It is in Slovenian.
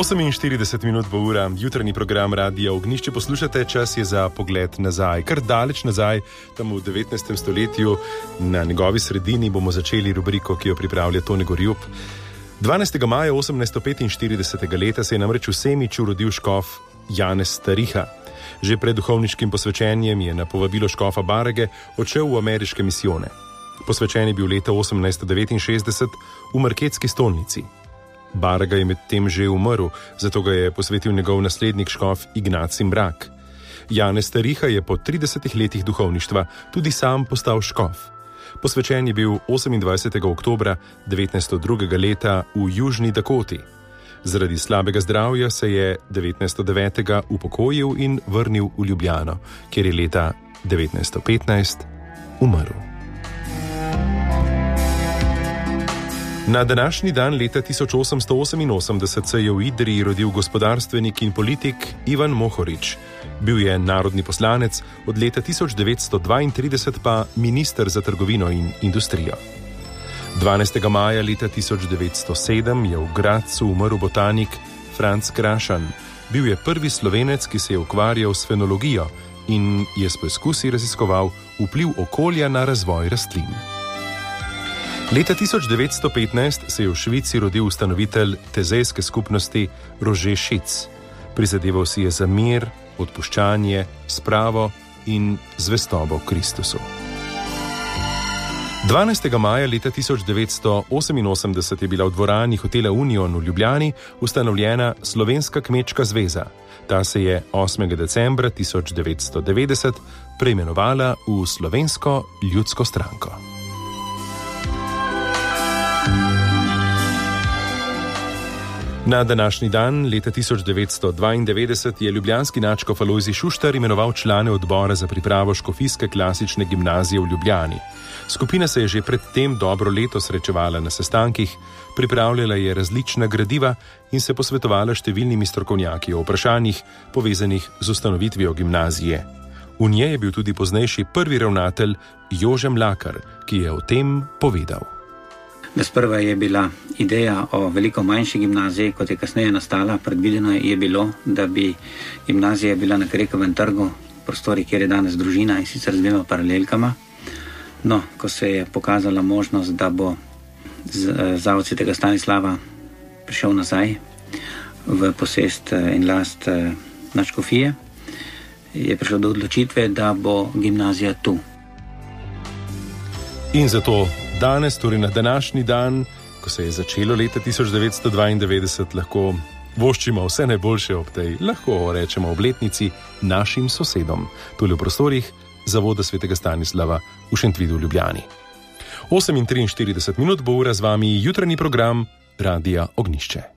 48 minut bo ura, jutranji program Radia Ognišče poslušate, čas je za pogled nazaj. Kar daleč nazaj, tam v 19. stoletju, na njegovi sredini bomo začeli rubriko, ki jo pripravlja Tone Gorjup. 12. maja 1845. leta se je namreč v Semiču rodil škof Janez Stariha. Že pred duhovniškim posvečenjem je na povabilo škofa Barege odšel v ameriške misijone. Posvečen je bil leta 1869 v Marketski stolnici. Barega je medtem že umrl, zato ga je posvetil njegov naslednik škof Ignacij Mrak. Janez Stariha je po 30 letih duhovništva tudi sam postal škof. Posvečen je bil 28. oktobra 1902. leta v Južni Dakoti. Zaradi slabega zdravja se je 1909. upokojil in vrnil v Ljubljano, kjer je leta 1915 umrl. Na današnji dan leta 1888 se je v Idriji rodil gospodarstvenik in politik Ivan Mohorič. Bil je narodni poslanec, od leta 1932 pa minister za trgovino in industrijo. 12. maja leta 1907 je v Gradcu umrl botanik Franc Krašan. Bil je prvi Slovenec, ki se je ukvarjal s fenologijo in je s poskusi raziskoval vpliv okolja na razvoj rastlin. Leta 1915 se je v Švici rodil ustanovitelj tezejske skupnosti Rože Šic. Prizadeval si je za mir, odpuščanje, spravo in zvestobo Kristusu. 12. maja leta 1988 je bila v dvorani hotela Union v Ljubljani ustanovljena Slovenska kmečka zveza. Ta se je 8. decembra 1990 preimenovala v Slovensko ljudsko stranko. Na današnji dan, leta 1992, je ljubljanski nadškof Alojzij Šuštar imenoval člane odbora za pripravo škofijske klasične gimnazije v Ljubljani. Skupina se je že pred tem dobro leto srečevala na sestankih, pripravljala je različna gradiva in se posvetovala številnimi strokovnjaki o vprašanjih povezanih z ustanovitvijo gimnazije. V njej je bil tudi poznejši prvi ravnatelj Jože Mlakar, ki je o tem povedal. Sprva je bila ideja o veliko manjši gimnaziji, kot je kasneje nastala. Predvideno je bilo, da bi gimnazija bila na Krekovem trgu, prostori, kjer je danes družina, in sicer z dvema paralelkama. No, ko se je pokazala možnost, da bo Zavod svetega Stanislava prišel nazaj v posest in last nadškofije, je prišlo do odločitve, da bo gimnazija tu. In zato danes, torej na današnji dan, ko se je začelo leta 1992, lahko voščimo vse najboljše ob tej, lahko rečemo, obletnici našim sosedom, tule v prostorih Zavoda svetega Stanislava v Šentvidu v Ljubljani. 8:43 bo ura, z vami jutranji program Radia Ognišče.